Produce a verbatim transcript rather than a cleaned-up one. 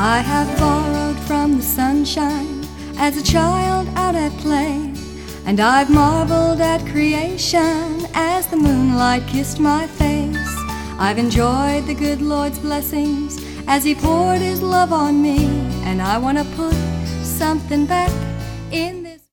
I have borrowed from the sunshine as a child out at play, and I've marveled at creation as the moonlight kissed my face. I've enjoyed the good Lord's blessings as He poured His love on me, and I want to put something back in